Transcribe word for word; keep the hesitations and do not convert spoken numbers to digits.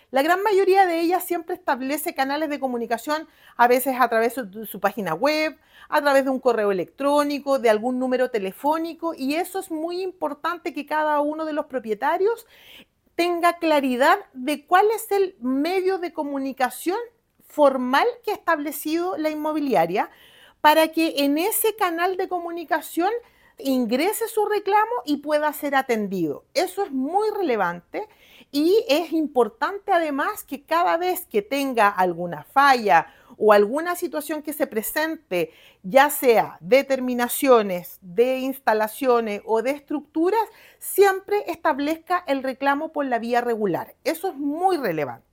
La gran mayoría de ellas siempre establece canales de comunicación, a veces a través de su, su página web, a través de un correo electrónico, de algún número telefónico, y eso es muy importante que cada uno de los propietarios tenga claridad de cuál es el medio de comunicación formal que ha establecido la inmobiliaria para que en ese canal de comunicación ingrese su reclamo y pueda ser atendido. Eso es muy relevante y es importante además que cada vez que tenga alguna falla o alguna situación que se presente, ya sea de terminaciones, de instalaciones o de estructuras, siempre establezca el reclamo por la vía regular. Eso es muy relevante.